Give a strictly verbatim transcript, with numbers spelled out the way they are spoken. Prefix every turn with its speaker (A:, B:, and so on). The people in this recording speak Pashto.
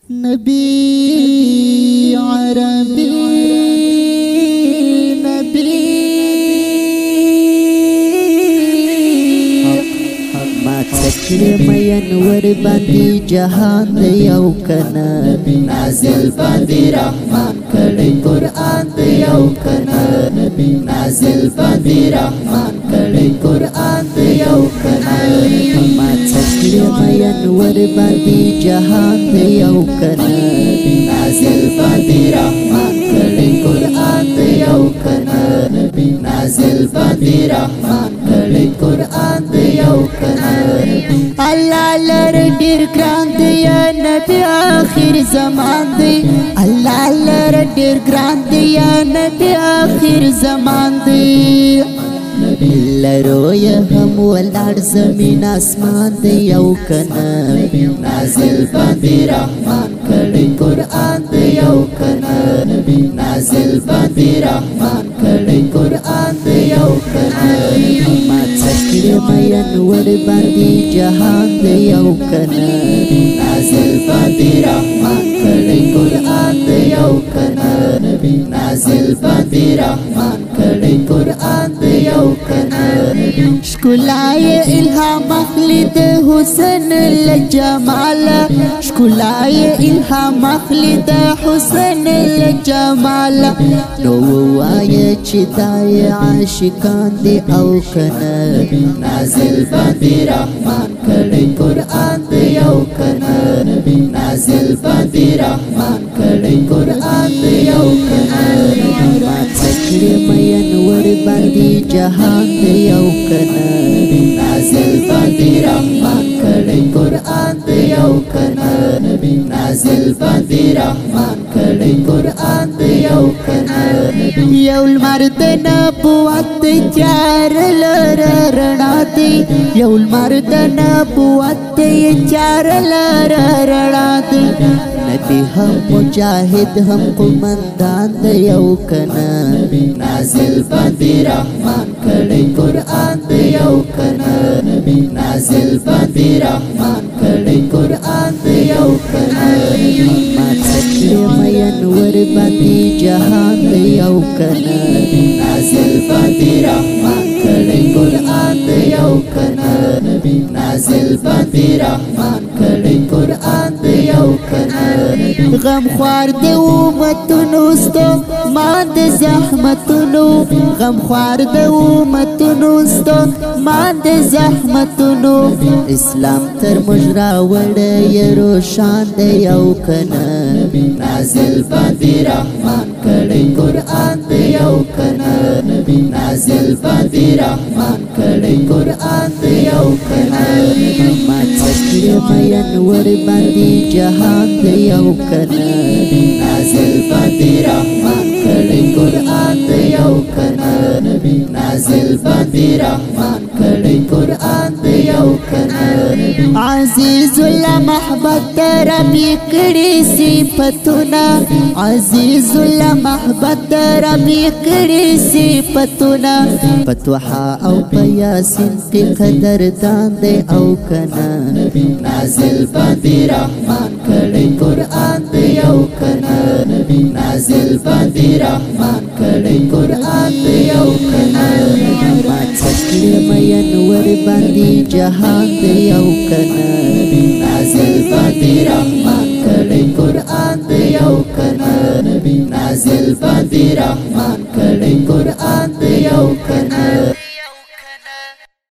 A: نبي عربي نبي ما تکړه مین ور باندې جهان دی یو کنا
B: نازل باندې رحمان کړي قرآن دی یو کنا نازل باندې رحمان کړي قرآن دی یو کنا
A: ما تکړه مین ور باندې جهان دی یو کنا
B: نازل باندې رحمان کړي قرآن دی یو کنا نازل باندې رحمان کړي قرآن دی یو کنا
A: الله لر ډیر ګران دی یا نبی آخر زمان دی الله لر ډیر ګران دی یا نبی آخر زمان دی لرو یا هم ولار زمین اسمان دی یو کنا
B: نازل باندې رحمان کړي قرآن دی یو کنا نازل باندې رحمان کړي قرآن دی یو کنا
A: ما تکړه مین ور باندې جهان دی یو کنا
B: نازل باندې رحمان کړي قرآن دی یو کنا نازل باندې رحمان کړي قرآن دی یو کنا
A: شکلای الهام اخلی د حسن لجمال شکلای الهام اخلی د حسن لجمال نو وای چې دای عاشقان دی او کنا
B: نازل باندې رحمان کړي قرآن دی یو کنا نازل باندې رحمان کړي قرآن دی یو کنا
A: ما تکړه مین ور باندې جهان دی یو کنا
B: نازل باندې رحمان کړي قرآن دی یو کنا نازل باندې رحمان کړي قرآن دی یو کنا
A: یو مرد نبوت چار لر رڼا دی یو مرد نبوت چار لر رڼا دی نبی هم مجاهد هم قومندان دی یو کنا
B: نازل باندې رحمان کړي قرآن دی یو کنا نازل باندې رحمان کړي قرآن دی یو کنا
A: ما تکړه مین ور باندې جهان دی یو کنا
B: نازل باندې رحمان کړي قرآن دی یو کنا نازل باندې رحمان کړي قرآن دی یو کنا
A: غم خوار دی امتونو ستو مان د زحمتونو غم خوار دی امتونو ستو مان د زحمتونو اسلام تر مجرا وړ روشان دی یو کنا
B: نازل باندې رحمان کړي قرآن دی یو کنا نازل باندې رحمان کړي قرآن دی یو کنا
A: ما تکړه مین ور باندې جهان دی یو کنا
B: نازل باندې رحمان کړي قرآن دی یو کنا نازل باندې رحمان کړي قرآن دی یو کنا
A: عزیز الله محبت ربی کړي صفاتنا عزیز الله محبت ربی کړي صفاتنا فتوحا او پیاسین په قدر دان دی او کنا
B: نازل باندې رحمان کړي قرآن دی یو کنا نازل باندې رحمان کړي قرآن دی یو کنا
A: ما تکړه مین ور باندې جهان دی یو کنا
B: نازل باندې رحمان کړي قرآن دی یو کنا نازل باندې رحمان کړي قرآن دی یو